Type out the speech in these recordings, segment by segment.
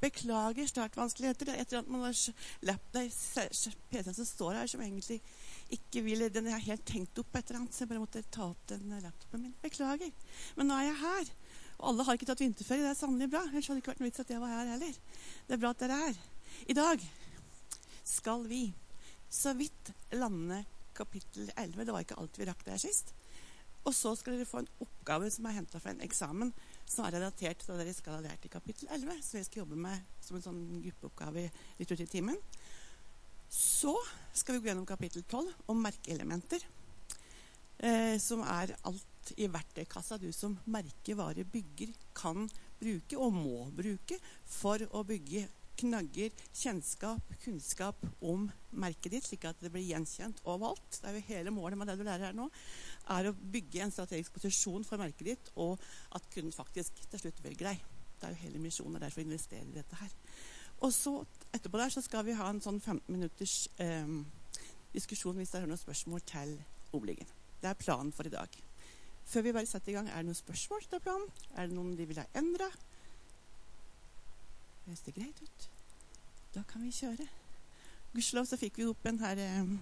Beklager startvanskeligheter. Etter at man har PC-en som står her, som egentlig ikke vil, den er helt tenkt opp et eller annet, så jeg bare måtte ta opp den laptopen min. Beklager. Men nå er jeg her. Og alle har ikke tatt vinterferie, det er sannelig bra. Ellers hadde det ikke vært noe vits at jeg var her heller. Det er bra at dere er her. I dag skal vi så vidt lande kapittel 11. Det var ikke alt vi rakk der sist. Og så skal dere få en oppgave som er hentet fra en eksamen som er relatert til det dere skal ha lært i kapittel 11. Så vi skal jobbe med som en sånn gruppeoppgave litt ut i timen. Så skal vi gå gjennom kapittel 12 om merkeelementer, som er alt i verktøykassa du som merkevare bygger kan bruke og må bruke for å bygge knagger, kjennskap, kunnskap om merket ditt, slik at det blir gjenkjent overalt. Det er jo hele målet med det du lærer her nå, er å bygge en strategisk posisjon for merket ditt, og at kunden faktisk til slutt velger deg. Det er jo hele misjonen, derfor investerer i dette her. Og så etterpå der så skal vi ha en sånn 15 minutters diskusjon hvis det er noen spørsmål til oppleggen. Det er planen for i dag. Før vi bare setter i gang, er det noen spørsmål til planen? Er det noen de vil ha endret? Høres det greit ut? Da kan vi kjøre. Gudskjelov så fikk vi opp en her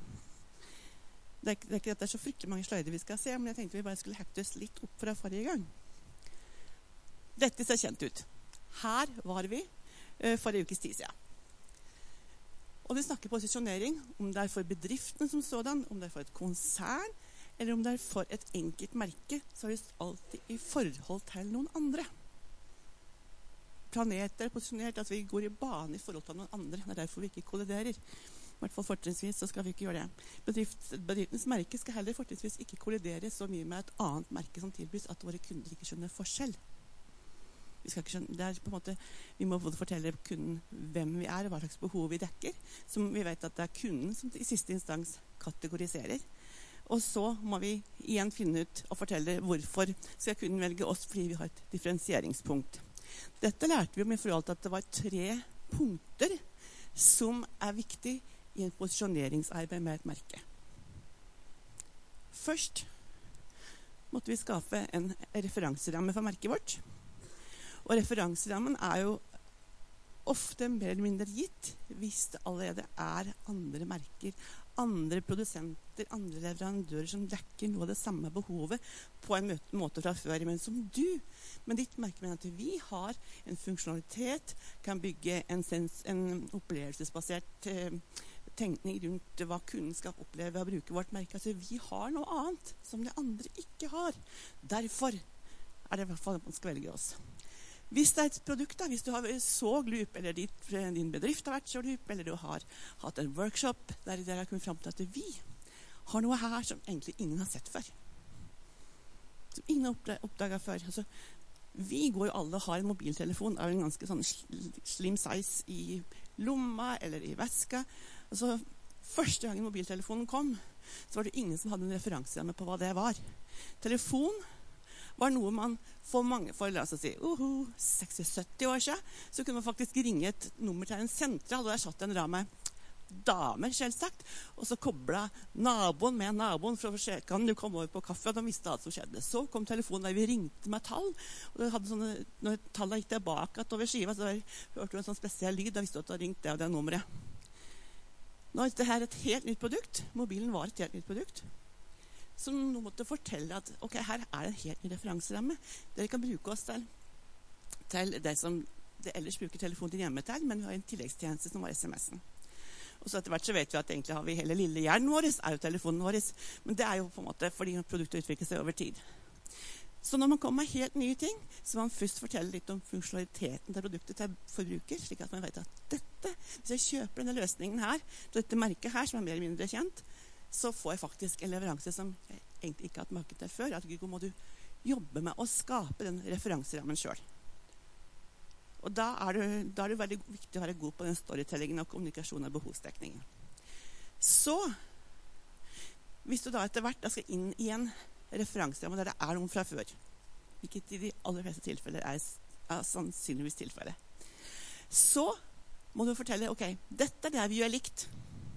det er ikke at det er så fryktelig mange sløyder vi skal se, men jeg tenkte vi bare skulle hekte oss litt opp fra forrige gang. Dette ser kjent ut. Her var vi forrige ukes tid siden. Og vi snakker posisjonering, om det er for bedriften som sådan, om det er for et konsern, eller om det er for et enkelt merke, så er det alltid i forhold til noen andre. Planeter posisjonert, at vi går i bane i forhold til noen andre. Det er derfor vi ikke kolliderer. I hvert fall fortrinnsvis så skal vi ikke gjøre det. Bedriftens merke skal heller fortrinnsvis ikke kollidere så mye med et annet merke som tilbys at våre kunder ikke skjønner forskjell. Vi skal ikke skjønne, det er på en måte, vi må både fortelle kunden hvem vi er, hva slags behov vi dekker, som vi vet at det er kunden som i siste instans kategoriserer. Og så må vi igjen finne ut og fortelle hvorfor skal kunden velge oss, fordi vi har et differensieringspunkt. Dette lærte vi om i forhold til at det var 3 punkter som er viktig i en posisjoneringsarbeid med et merke. Først måtte vi skape en referanseramme for merket vårt. Og referanserammen er jo ofte mer eller mindre gitt hvis det allerede er andre merker, andre produsenter, andre leverandører som dekker noe av det samme behovet på en måte fra før, men som du. Men ditt merke mener at vi har en funksjonalitet, kan bygge en opplevelsesbasert tenkning rundt hva kunden skal oppleve og bruke vårt merke. Altså vi har noe annet som de andre ikke har. Derfor er det i hvert fall at man skal velge oss. Hvis det er et produkt, da, hvis du har så glup, eller din bedrift har vært så glup, eller du har hatt en workshop der dere har kommet frem til at vi har noe her som egentlig ingen har sett før. Som ingen har oppdaget før. Altså, vi går jo alle og har en mobiltelefon av en ganske sånn slim size i lomma eller i veska. Altså, første gangen mobiltelefonen kom, så var det ingen som hadde en referanseramme på hva det var. Telefon var noe man for mange, for la oss si 60-70 år siden, så kunne man faktisk ringe et nummer til en sentral, og der satt en rad med damer, selvsagt, og så koblet naboen med naboen for å se, kan du komme over på kaffe, og de visste alt som skjedde. Så kom telefonen der vi ringte med tall, og det hadde sånne, når tallet gikk tilbake over skiva, så hørte du en sånn spesiell lyd, da visste du at du hadde ringt det og det nummeret. Nå er dette et helt nytt produkt. Mobilen var et helt nytt produkt. Som nå måtte fortelle at ok, her er det en helt ny referanseramme. Dere kan bruke oss til det som det ellers bruker telefonen din hjemme til, men vi har en tilleggstjeneste som var SMS-en. Og så etter hvert så vet vi at egentlig har vi hele lille hjernen vår, er jo telefonen vår, men det er jo på en måte fordi produktet utvikler seg over tid. Så når man kommer med helt nye ting, så må man først fortelle litt om funksjonaliteten til produktet til forbruker, slik at man vet at dette, hvis jeg kjøper denne løsningen her, dette merket her som er mer eller mindre kjent, så får jeg faktisk en leveranse som jeg egentlig ikke har hatt markedet til før. At Google må du jobbe med å skape den referanserammen selv. Og da er det veldig viktig å være god på den storytellingen og kommunikasjon og behovsdekningen. Så, hvis du da etter hvert skal inn i en referanseramme der det er noen fra før, hvilket i de aller fleste tilfeller er sannsynligvis tilfellet, så må du fortelle, ok, dette er det vi gjør likt.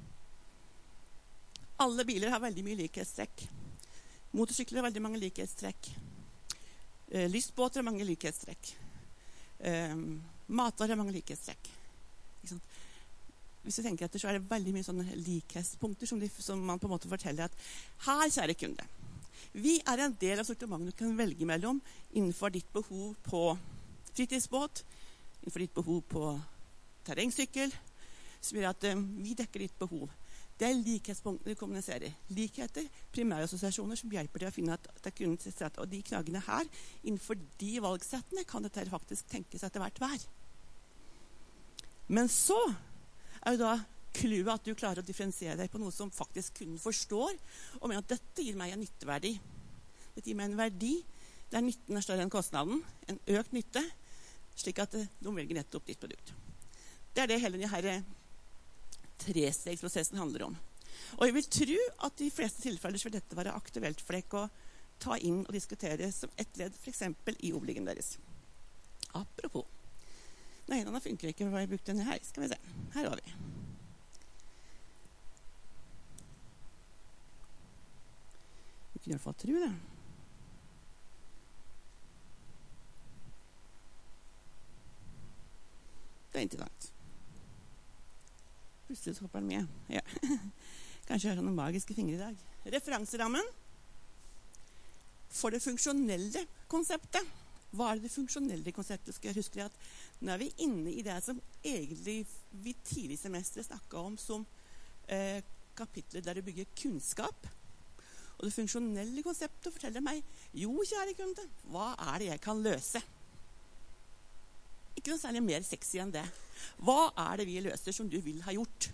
Alle biler har veldig mye likhetstrekk. Motorsykler har veldig mange likhetstrekk. Lystbåter har mange likhetstrekk. Matvarer har mange likhetstrekk. Ikke sant? Hvis du tenker etter, så er det veldig mye sånne likhetspunkter som man på en måte forteller at her, kjære kunde, vi er en del av sortimentet du kan velge mellom innenfor ditt behov på fritidsbåt, innenfor ditt behov på terrengsykkel, som gjør at vi dekker ditt behov. Det er likhetspunktene vi kommuniserer. Likheter, primærassosiasjoner som hjelper til å finne at det er kundens rett. Og de knaggene her, innenfor de valgsettene, kan dette faktisk tenkes etter hvert hver. Men så er jo da clouet at du klarer å differensiere deg på noe som faktisk kunden forstår, og mener at dette gir meg en nytteverdi. Dette gir meg en verdi der nytten er større enn kostnaden, en økt nytte, slik at de velger nettopp ditt produkt. Det er det hele denne trestegsprosessen handler om. Og jeg vil tro at i fleste tilfeller vil dette være aktuelt for deg å ta inn og diskutere som et ledd, for eksempel i obligen deres. Apropos. Nei, denne funker ikke, hva jeg brukte denne her. Skal vi se. Her har vi. Vi kunne i hvert fall tro det. Det er interessant. Plutselig så hopper den med. Ja. Kanskje jeg har sånne magiske fingre i dag. Referanserammen for det funksjonelle konseptet. Hva er det funksjonelle konseptet? Skal jeg huske at nå er vi inne i det som egentlig vi tidlig i semesteret snakket om som kapitler der du bygger kunnskap. Og det funksjonelle konseptet forteller meg, jo, kjære kunde, hva er det jeg kan løse? Ikke noe særlig mer sexy enn det. Hva er det vi løser som du vil ha gjort?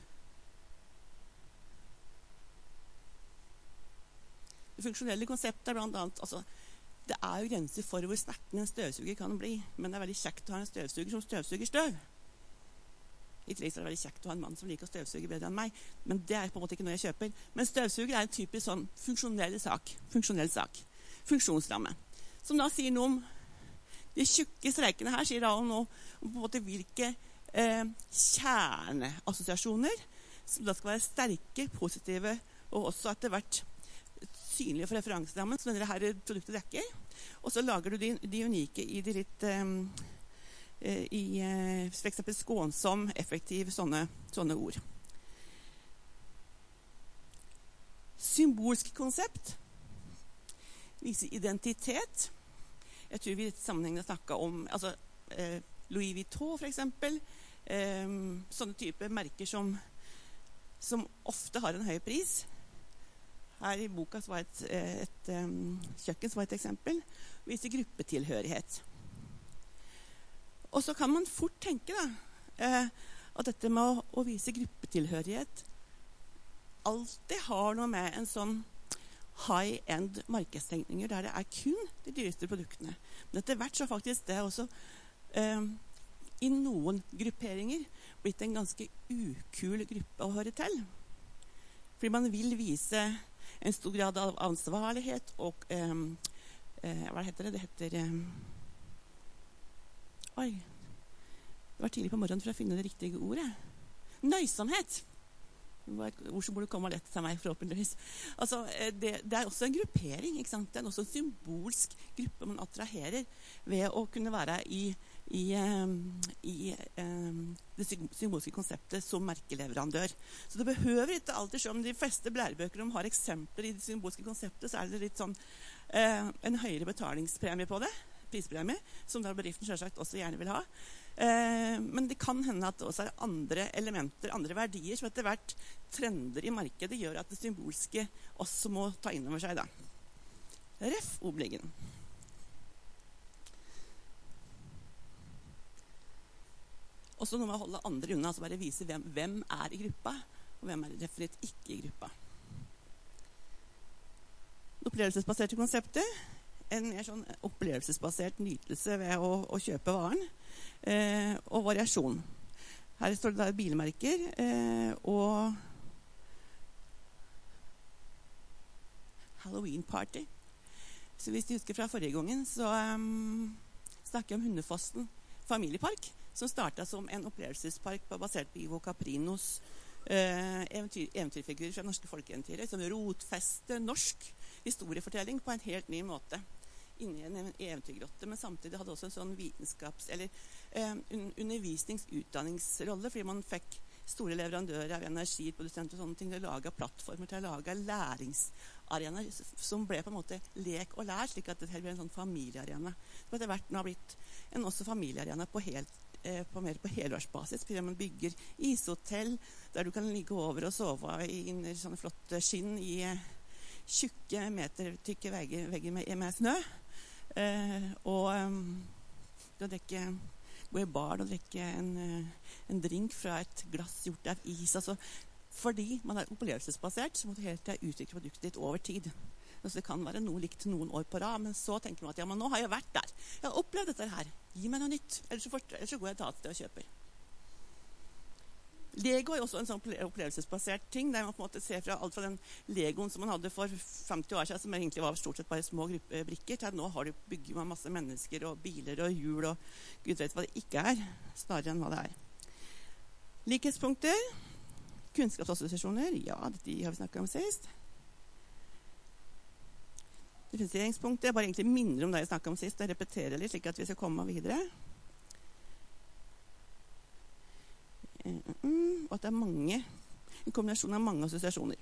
Det funksjonelle konseptet er blant annet, altså, det er jo grenser for hvor snerten en støvsuger kan bli, men det er veldig kjekt å ha en støvsuger som støvsuger støv. I tillegg er det veldig kjekt å ha en mann som liker å støvsuge bedre enn meg, men det er på en måte ikke noe jeg kjøper. Men støvsuger er en typisk sånn funksjonell sak. Funksjonsramme. Som da sier noe om de tjukke streikene her, sier da noe om på en måte hvilke kjerneassosiasjoner som da skal være sterke, positive, og også etter hvert synlige for referanserammen som denne her produktet dekker. Og så lager du de unike i de litt for eksempel skånsom, effektiv, sånne ord. Symbolsk konsept viser identitet. Jeg tror vi i sammenheng har snakket om Louis Vuitton, for eksempel. Sånne typer merker som ofte har en høy pris. Her i boka så var et kjøkken som var et eksempel. Viser gruppetilhørighet. Og så kan man fort tenke at dette med å vise gruppetilhørighet alltid har noe med en sånn high-end markedstenkninger der det er kun de dyreste produktene. Men etter hvert så faktisk det også i noen grupperinger blitt en ganske ukul gruppe å høre til. Fordi man vil vise en stor grad av ansvarlighet og hva heter det? Det heter oi, det var tidlig på morgenen for å finne det riktige ordet. Nøysomhet. Det var et ord som burde komme lett til meg, forhåpentligvis. Altså, det er også en gruppering, ikke sant? Det er også en symbolsk gruppe man attraherer ved å kunne være i det symbolske konseptet som merkeleverandør. Så det behøver ikke alltid, som de fleste lærebøker de har eksempler i det symbolske konseptet, så er det litt sånn en høyere betalingspremie på det, prispremie, som da bedriften selvsagt også gjerne vil ha. Men det kan hende at det også er andre elementer, andre verdier, som etter hvert trender i markedet gjør at det symbolske også må ta inn over seg da. Ref obligen. Også noe med å holde andre unna, altså bare vise hvem er i gruppa, og hvem er definitivt ikke i gruppa. Det opplevelsesbaserte konseptet, en mer sånn opplevelsesbasert nytelse ved å kjøpe varen, og variasjon. Her står det da bilmerker, og Halloween party. Så hvis du husker fra forrige gangen, så snakker jeg om Hundefossen familiepark, som startet som en opplevelsespark basert på Ivo Caprinos eventyrfigurer fra norske folkeeventyrer, som rotfester norsk historiefortelling på en helt ny måte inne i en eventyrgrotte, men samtidig hadde også en sånn undervisnings-utdanningsrolle, fordi man fikk store leverandører av energiprodusenter og sånne ting til å lage plattformer, til å lage læringsarenaer som ble på en måte lek og lær, slik at dette ble en sånn familiearena. Så etter hvert nå har blitt en også familiearena mer på helårsbasis, fordi man bygger ishotell, der du kan ligge over og sove under sånne flotte skinn i tjukke meter tykke vegger med snø. Og du gå i bar og drikke en drink fra et glass gjort av is. Altså, fordi man er opplevelsesbasert, så må du hele tiden utvikle produktet ditt over tid. Altså, det kan være noe likt noen år på rad, men så tenker man at ja, men nå har jeg vært der. Jeg har opplevd dette her. Gi meg noe nytt. Ellers så går jeg til et annet sted og kjøper. Lego er også en sånn opplevelsesbasert ting, der man på en måte ser fra alt fra den Legoen som man hadde for 50 år siden, som egentlig var stort sett bare små brikker, til at nå bygger man masse mennesker og biler og hjul og Gud vet hva det ikke er, snarere enn hva det er. Likhetspunkter, kunnskapsassosiasjoner, ja, de har vi snakket om sist. Differensieringspunkter, jeg bare egentlig minner om det jeg snakket om sist, og repeterer litt, slik at vi skal komme videre. Og at det er en kombinasjon av mange assosiasjoner.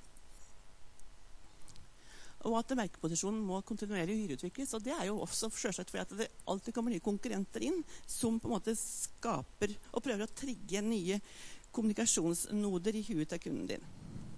Og at merkeposisjonen må kontinuerlig videreutvikles, og det er jo også selvsagt fordi at det alltid kommer nye konkurrenter inn, som på en måte skaper og prøver å trigge nye kommunikasjonsnoder i huet til kunden din.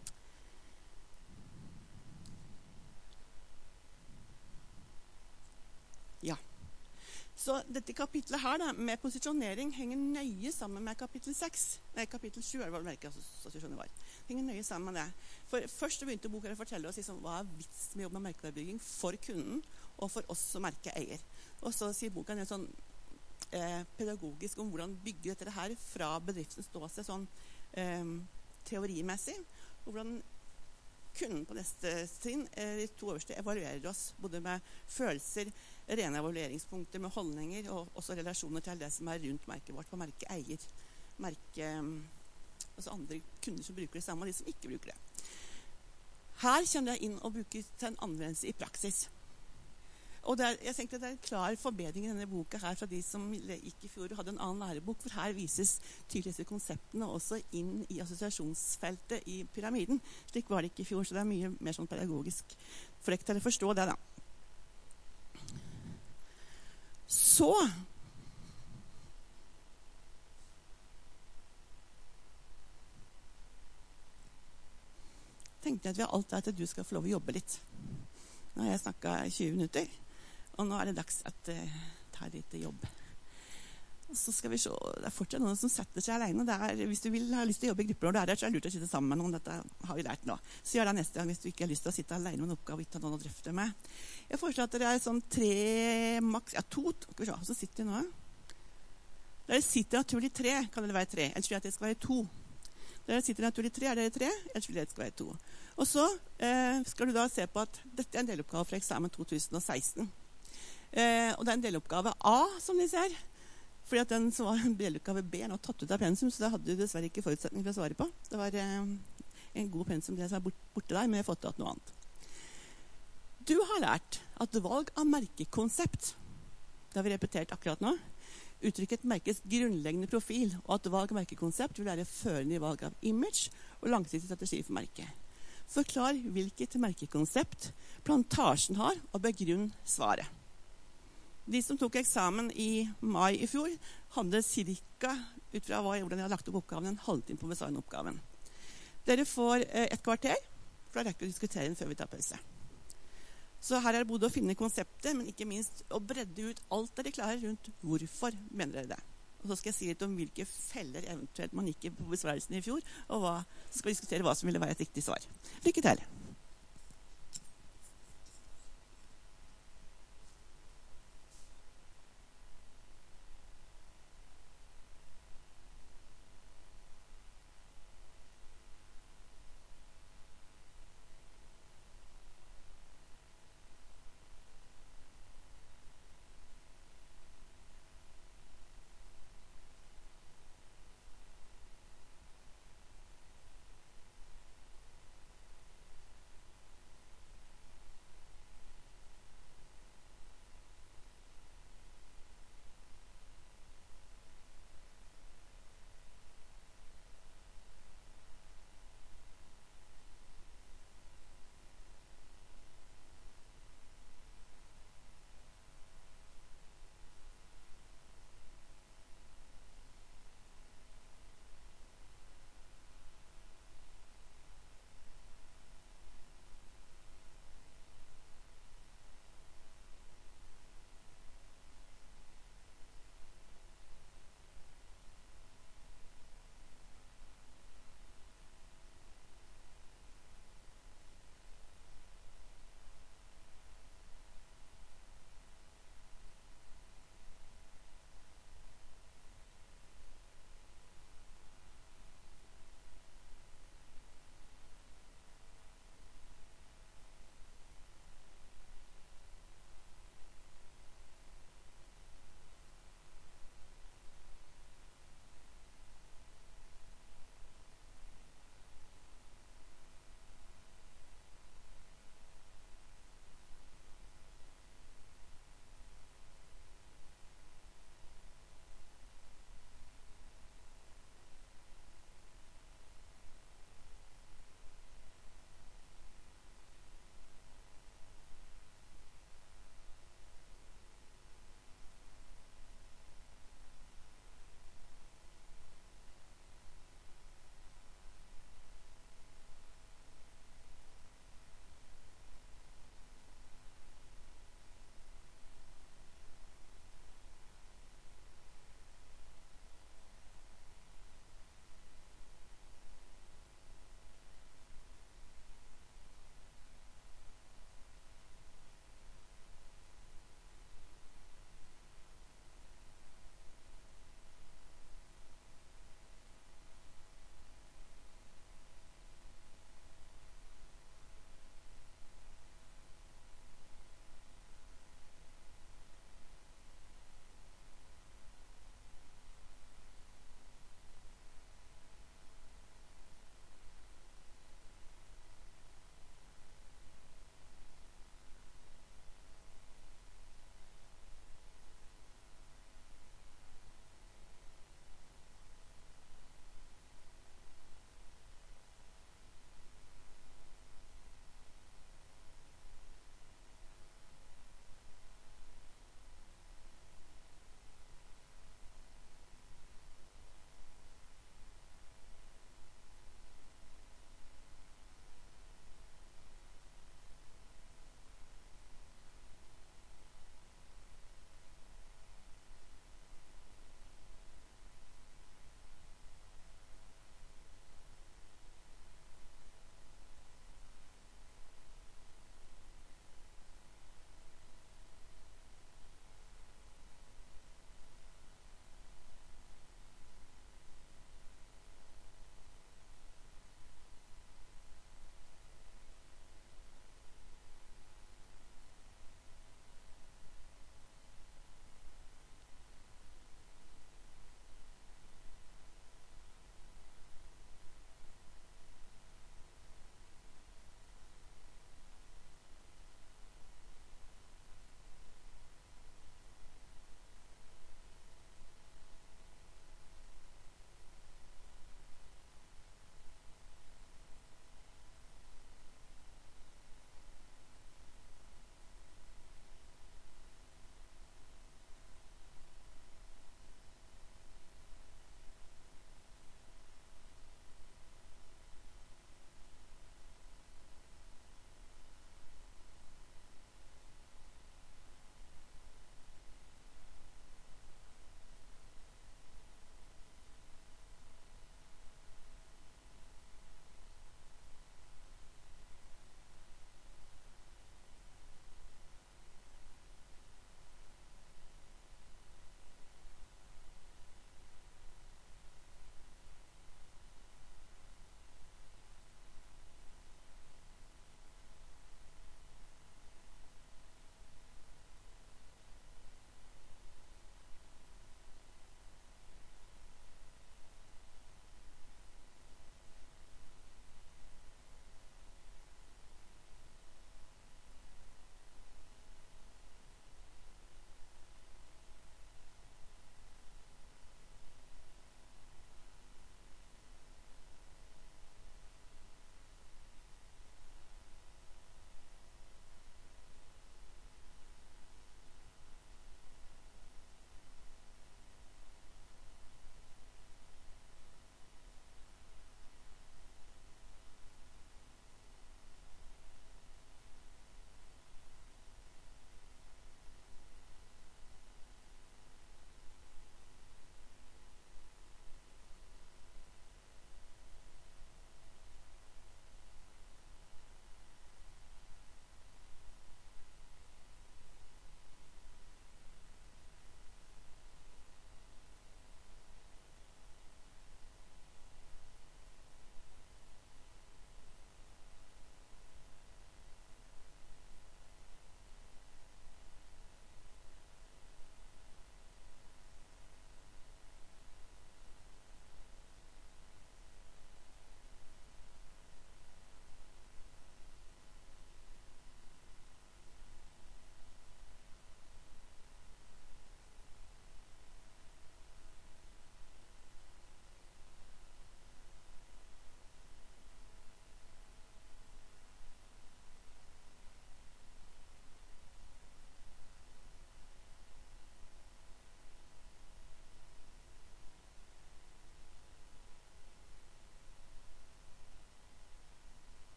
Ja. Så dette kapitlet her da, med posisjonering henger nøye sammen med kapittel 6. Nei, kapittel 7 er det merkeassosiasjoner var. Henger nøye sammen med det. For først begynte boka å fortelle oss liksom, hva er vits med jobb med merkevarebygging for kunden og for oss som merkeeier. Og så sier boka en sånn pedagogisk om hvordan bygge dette her fra bedriftens ståsted sånn teorimessig, og hvordan kunden på neste trinn, de 2 øverste, evaluerer oss både med følelser, rene evalueringspunkter med holdninger, og også relasjoner til det som er rundt merket vårt, på merkeeier, altså andre kunder som bruker det samme, og de som ikke bruker det. Her kommer jeg inn og bruker til en anvendelse i praksis. Og jeg tenkte at det er en klar forbedring i denne boka her fra de som gikk i fjor og hadde en annen lærebok, for her vises tydelig disse konseptene også inn i assosiasjonsfeltet i pyramiden. Slik var det ikke i fjor, så det er mye mer sånn pedagogisk flekt til å forstå det da. Så tenkte jeg at vi har alt der til du skal få lov å jobbe litt. Nå har jeg snakket 20 minutter, og nå er det dags at jeg tar litt jobb. Og så skal vi se, det er fortsatt noen som setter seg alene. Hvis du har lyst til å jobbe i grupper, og du er der, så er det lurt å sitte sammen med noen. Dette har vi lært nå. Så gjør det neste gang hvis du ikke har lyst til å sitte alene med en oppgave og ikke ha noen å drøfte med. Jeg foreslår at det er sånn 3, maks, ja 2, skal vi se, så sitter vi nå. Der det sitter naturlig 3, kan det være 3. Ellers vil jeg at det skal være 2. Der det sitter naturlig 3, er det 3, ellers vil jeg at det skal være 2. Og så skal du da se på at dette er en deloppgave fra eksamen 2016. Og det er en deloppgave A, som de ser. Fordi at den som var en deloppgave B er nå tatt ut av pensum, så da hadde du dessverre ikke forutsetning for å svare på. Det var en god pensum det som er borte der, men jeg har fått til noe annet. Du har lært at valg av merkekonsept, det har vi repetert akkurat nå, uttrykker et merkes grunnleggende profil, og at valg av merkekonsept vil være førende i valg av image og langsiktig strategi for merket. Forklar hvilket merkekonsept Plantasjen har, og begrunn svaret. De som tok eksamen i mai i fjor, hadde cirka, ut fra hvordan jeg har lagt opp oppgaven, en halvtime på å besvare oppgaven. Dere får et kvarter, for da rekker vi å diskutere den før vi tar pause. Så her er det både å finne konseptet, men ikke minst å bredde ut alt dere klarer rundt hvorfor mener dere det. Og så skal jeg si litt om hvilke feller eventuelt man gikk på besvarelsen i fjor, og så skal vi diskutere hva som ville være et riktig svar. Lykke til!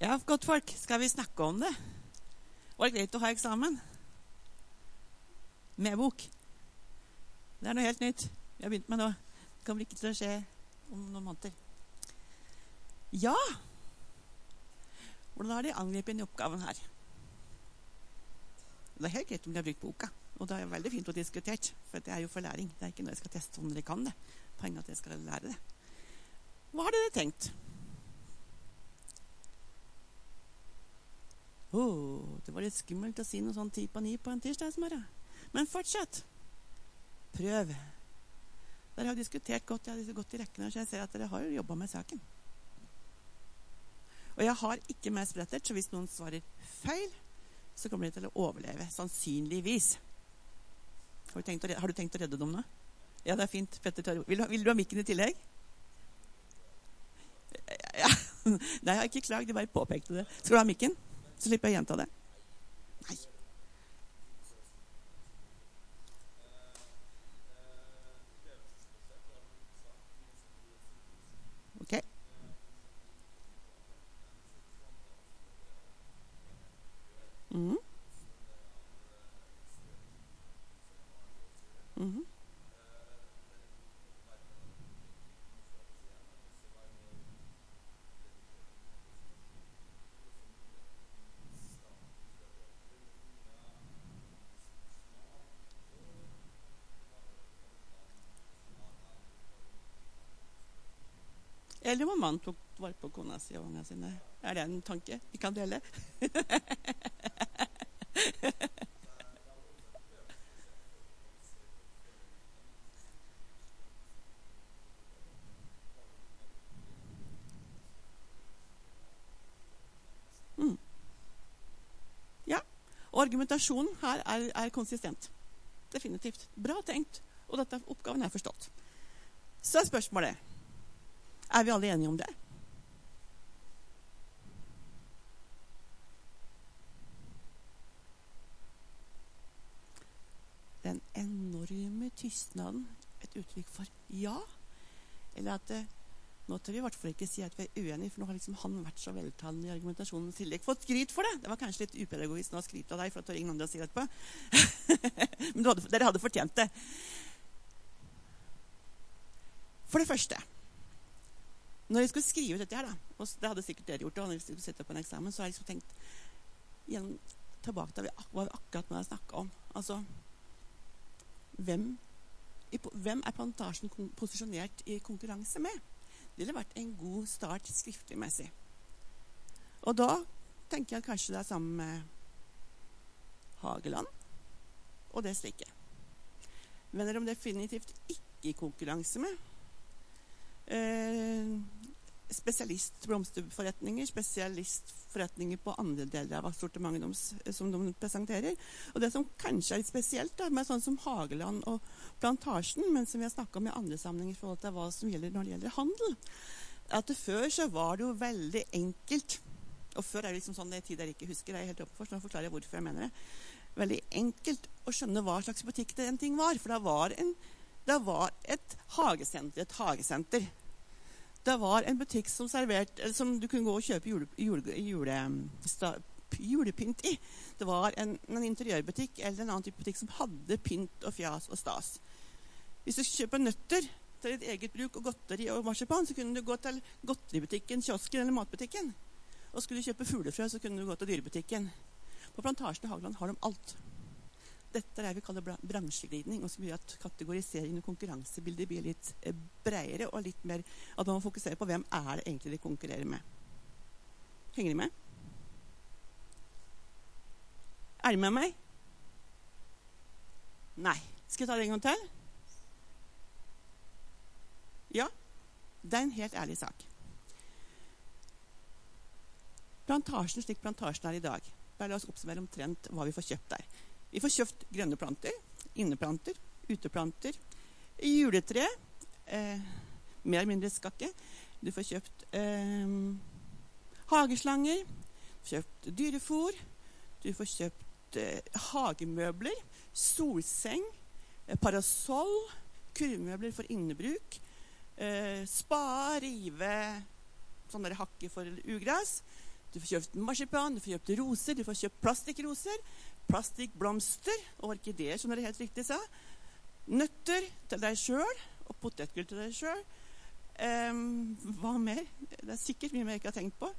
Ja, godt folk, skal vi snakke om det? Var det greit å ha eksamen? Med bok. Det er noe helt nytt. Jeg har begynt med nå. Det kommer ikke til å skje om noen måneder. Ja! Hvordan har de angrepet inn i oppgaven her? Det er helt greit om de har brukt boka. Og det er veldig fint å diskutere, for det er jo for læring. Det er ikke noe jeg skal teste om dere kan det. Poenget at jeg skal lære det. Hva har dere tenkt? Det var litt skummelt å si noe sånn 10:10 på en tirsdagsmorgen. Men fortsatt. Prøv. Dere har diskutert godt, jeg har gått i rekkene, så jeg ser at dere har jo jobbet med saken. Og jeg har ikke mer sprettert, så hvis noen svarer feil, så kommer de til å overleve, sannsynligvis. Har du tenkt å redde dem nå? Ja, det er fint. Petter, vil du ha mikken i tillegg? Ja. Nei, jeg har ikke klagd, jeg bare påpekte det. Skal du ha mikken? Så slipper jeg å gjenta det. Nei. Ok. Mhm. Mhm. Eller om mannen tok vare på kona si og ungene sine. Er det en tanke vi kan dele? Ja, og argumentasjonen her er konsistent. Definitivt. Bra tenkt. Og dette oppgaven er forstått. Så er spørsmålet, er vi alle enige om det? Den enorme tystnaden, et uttrykk for ja, eller at nå tør vi i hvert fall ikke si at vi er uenige, for nå har liksom han vært så veltalende i argumentasjonen til ikke fått skryt for det. Det var kanskje litt upedagogisk nå å skryte av deg, for at det var ingen andre å si det på. Men dere hadde fortjent det. For det første, når jeg skulle skrive dette her, da, og det hadde sikkert dere gjort det, og når jeg skulle sette på en eksamen, så har jeg liksom tenkt igjen tilbake til hva vi akkurat nå har snakket om. Altså, hvem er Plantasjen posisjonert i konkurranse med? Det ville vært en god start skriftligmessig. Og da tenker jeg at kanskje det er sammen med Hageland og det slike. Men er de definitivt ikke i konkurranse med spesialistblomsterforretninger, spesialistforretninger på andre deler av sortimentet som de presenterer. Og det som kanskje er litt spesielt da, med sånn som Hageland og Plantasjen, men som vi har snakket om i andre sammenhenger i forhold til hva som gjelder når det gjelder handel, at før så var det jo veldig enkelt, og før er det liksom sånn det tid jeg ikke husker, det er helt oppe for, så nå forklarer jeg hvorfor jeg mener det, veldig enkelt å skjønne hva slags butikk det en ting var, for det var et hagesenter. Det var en butikk som du kunne gå og kjøpe julepynt i. Det var en interiørbutikk eller en annen type butikk som hadde pynt og fjas og stas. Hvis du kjøper nøtter til ditt eget bruk og godteri og marsipan, så kunne du gå til godteributikken, kiosken eller matbutikken. Og skulle du kjøpe fuglefrø, så kunne du gå til dyrebutikken. På Plantasjen i Hageland har de alt. Dette er det vi kaller bransjeglidning, og som gjør at kategorisering og konkurransebildet blir litt bredere, og litt mer at man må fokusere på hvem er det egentlig de konkurrerer med. Henger de med? Er de med meg? Nei. Skal jeg ta det en gang til? Ja, det er en helt ærlig sak. Plantasjen slik Plantasjen er i dag. Bare la oss oppsummere omtrent hva vi får kjøpt der. Vi får kjøpt grønne planter, inneplanter, uteplanter, juletre, mer eller mindre skakke. Du får kjøpt hageslanger, du får kjøpt dyrefôr, du får kjøpt hagemøbler, solseng, parasoll, kurvmøbler for innebruk, spade, rive, sånne hakke for ugras. Du får kjøpt marsipan, du får kjøpt roser, du får kjøpt plastikkroser, plastikkblomster, orkideer, som dere helt riktig sa, nøtter til deg selv, og potetgull til deg selv. Hva mer? Det sikkert mye mer jeg ikke har tenkt på.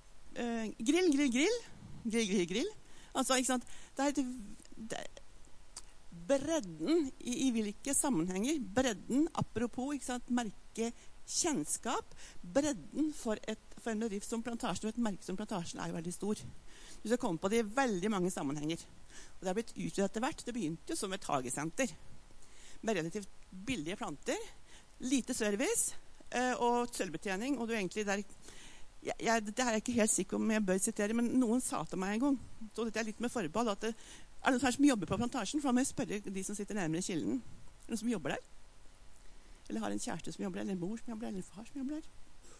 Grill. Altså, ikke sant? Det er bredden i hvilke sammenhenger, bredden, apropos, ikke sant, merke, kjennskap, bredden for en bedrift som Plantasjen og et merke som Plantasjen er jo veldig stor. Du skal komme på det i veldig mange sammenhenger. Og det har blitt utvidet etter hvert. Det begynte jo som et hagesenter med relativt billige planter, lite service og sølvbetjening, og du egentlig der... det er jeg ikke helt sikker om jeg bør sitere, men noen sa til meg en gang, så dette er litt med forbehold, at er det noen her som jobber på Plantasjen? For da må jeg spørre de som sitter nærmere kilden. Er det noen som jobber der? Eller har en kjæreste som jobber der, eller en mor som jobber der, eller en far som jobber der?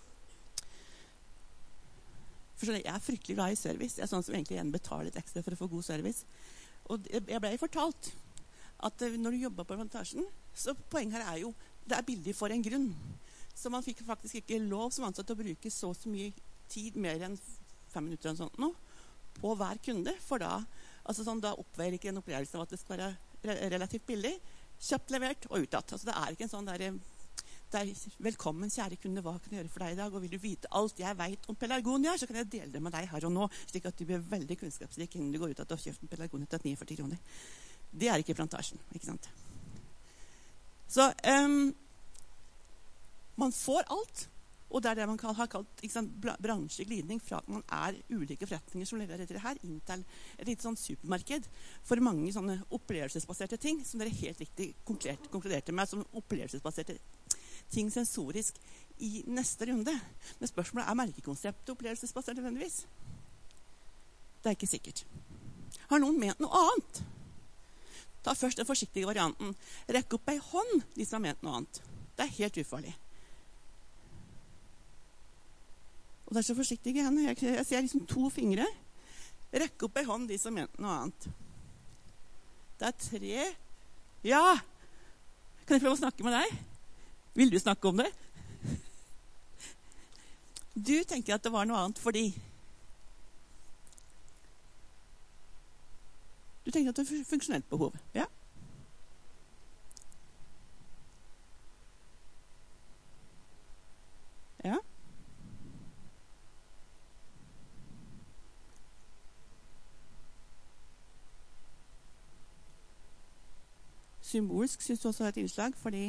For jeg er fryktelig glad i service. Jeg er sånn som egentlig igjen betaler litt ekstra for å få god service. Og jeg ble fortalt at når du jobber på Plantasjen, så poenget her er jo, det er billig for en grunn. Så man fikk faktisk ikke lov som ansatt å bruke så mye tid, mer enn 5 minutter eller sånt nå, på hver kunde. For da, altså sånn, da oppveier ikke en opplevelse av at det skal være relativt billig, kjapt levert og uttatt. Altså det er ikke en sånn der, velkommen kjære kunde, hva kan jeg gjøre for deg i dag? Og vil du vite alt jeg vet om pelargonia, så kan jeg dele det med deg her og nå, slik at du blir veldig kunnskapsrik innen du går ut at du har kjøpt en pelargonia til 49 kroner. Det er ikke Plantasjen, ikke sant? Så... man får alt, og det er det man har kalt bransjeglidning fra at man er ulike forretninger som leverer dette her inn til et litt sånn supermarked for mange sånne opplevelsesbaserte ting som dere helt riktig konkluderte med som opplevelsesbaserte ting sensorisk i neste runde. Men spørsmålet er merkekonseptet opplevelsesbasert nødvendigvis? Det er ikke sikkert. Har noen ment noe annet? Ta først den forsiktige varianten. Rekk opp ei hånd, de som har ment noe annet. Det er helt ufarlig. Og det er så forsiktig igjen. Jeg ser liksom 2 fingre. Rekk opp ei hånd, de som mente noe annet. Det er 3. Ja! Kan jeg prøve å snakke med deg? Vil du snakke om det? Du tenker at det var noe annet fordi du tenker at det er funksjonelt behov. Ja. Ja. Symbolsk synes du også er et innslag, fordi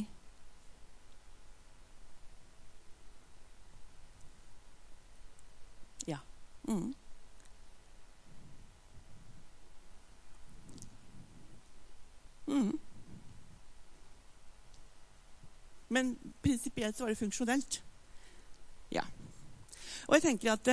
ja. Men prinsipielt så var det funksjonelt. Ja. Og jeg tenker at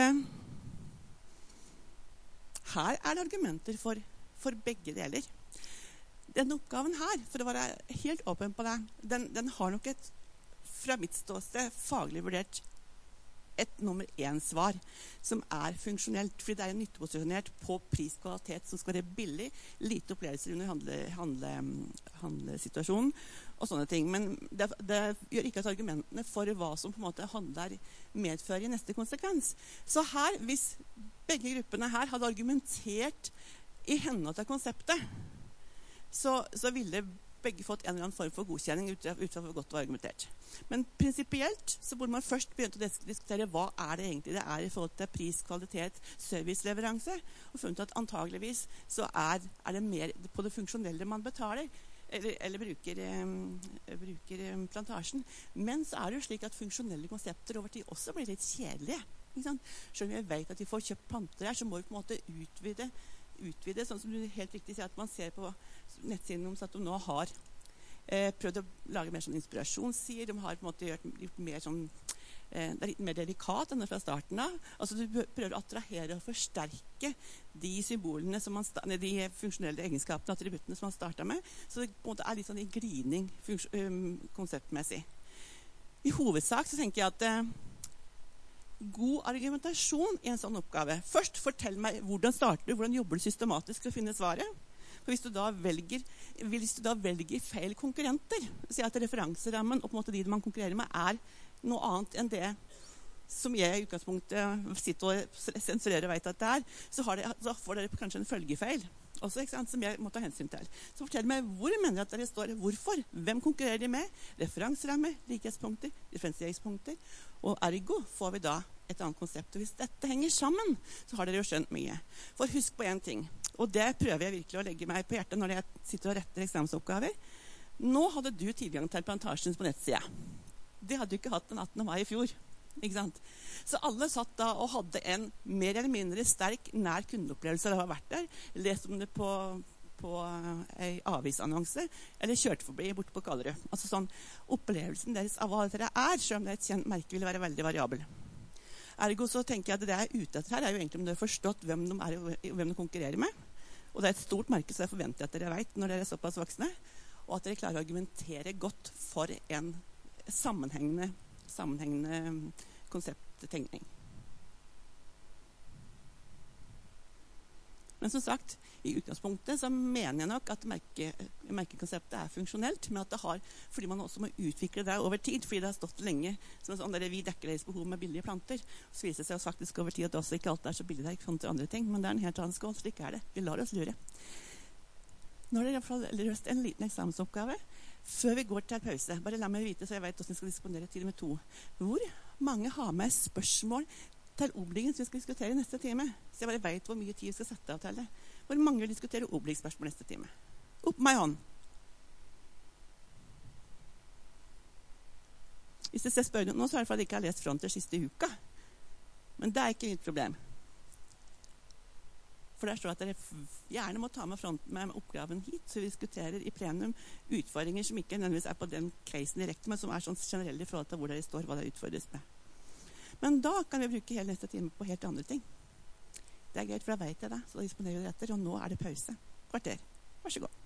her er det argumenter for begge deler. Den oppgaven her, for å være helt åpen på det, den har nok fra mitt ståsted faglig vurdert et nummer 1-svar, som er funksjonelt, fordi det er nytteposisjonert på pris-kvalitet som skal være billig, lite opplevelser under handlesituasjonen og sånne ting. Men det gjør ikke at argumentene for hva som på en måte handler medfører i neste konsekvens. Så her, hvis begge gruppene her hadde argumentert i henhold til konseptet, så ville begge fått en eller annen form for godkjenning ut fra hvor godt det var argumentert. Men prinsipielt så burde man først begynne å diskutere hva er det egentlig det er i forhold til pris, kvalitet, serviceleveranse, og funnet at antageligvis så er det mer på det funksjonelle man betaler, eller bruker Plantasjen. Men så er det jo slik at funksjonelle konsepter over tid også blir litt kjedelige. Ikke sant? Selv om jeg vet at vi får kjøpt planter her, så må vi på en måte utvide, sånn som du helt riktig sier at man ser på nettsiden om at de nå har prøvd å lage mer sånn inspirasjonssider, de har på en måte gjort litt mer sånn, det er litt mer delikat enn fra starten av. Altså du prøver å attrahere og forsterke de symbolene, de funksjonelle egenskapene, attributtene som man startet med, så det på en måte er litt sånn i glidning konseptmessig. I hovedsak så tenker jeg at god argumentasjon i en sånn oppgave. Først fortell meg hvordan starter du, hvordan jobber du systematisk for å finne svaret. For hvis du da velger feil konkurrenter, si at referanserammen og på en måte de man konkurrerer med er noe annet enn det som jeg i utgangspunktet sitter og sensurerer og vet at det er, så får dere kanskje en følgefeil også, ikke sant, som jeg må ta hensyn til. Så fortell meg hvor mener dere at dere står, hvorfor, hvem konkurrerer de med, referanseramme, likhetspunkter, differensieringspunkter, og ergo får vi da et annet konsept. Og hvis dette henger sammen, så har dere jo skjønt mye. For husk på en ting, og det prøver jeg virkelig å legge meg på hjertet når jeg sitter og retter eksamensoppgaver. Nå hadde du tilgang til plantasjen på nettsida. Det hadde du ikke hatt den 18. mai i fjor. Ikke sant? Så alle satt da og hadde en mer eller mindre sterk nær kundeopplevelse. Det har vært der. Lest om det på en avisannonse, eller kjørt forbi bort på Gallerud. Altså sånn, opplevelsen deres av hva dere er, selv om det er et kjent merke, vil være veldig variabel. Ergo så tenker jeg at det jeg er ute etter her, er jo egentlig om dere har forstått hvem de er og hvem de konkurrerer med. Og det er et stort merke, så jeg forventer at dere vet når dere er såpass voksne, og at dere klarer å argumentere godt for en sammenhengende konsepttegning. Men som sagt, i utgangspunktet så mener jeg nok at merkekonseptet er funksjonelt, men at det har, fordi man også må utvikle det over tid, fordi det har stått lenge som en sånn der vi dekker deres behov med billige planter, så viser det seg faktisk over tid at også ikke alt er så billig der, kontra andre ting, men det er en helt annen skål, slik er det. Vi lar oss lure. Nå har dere i hvert fall løst en liten eksamensoppgave. Før vi går til pause, bare la meg vite så jeg vet hvordan jeg skal disponere tid med 2. Hvor mange har med spørsmål til obligen som vi skal diskutere i neste time? Så jeg bare vet hvor mye tid vi skal sette av til det. Hvor mange vil diskutere obligspørsmål neste time? Opp med hånd. Hvis jeg spør noe nå, så er det fordi jeg ikke har lest fronter siste uka. Men det er ikke mitt problem. For der står at dere gjerne må ta med oppgaven hit, så vi diskuterer i plenum utfordringer som ikke nødvendigvis er på den casen direkte, men som er sånn generelle i forhold til hvor dere står, hva dere utfordres med. Men da kan vi bruke hele neste time på helt andre ting. Det er greit, for da vet jeg det, så da disponerer vi etter, og nå er det pause. Kvarter. Vær så god.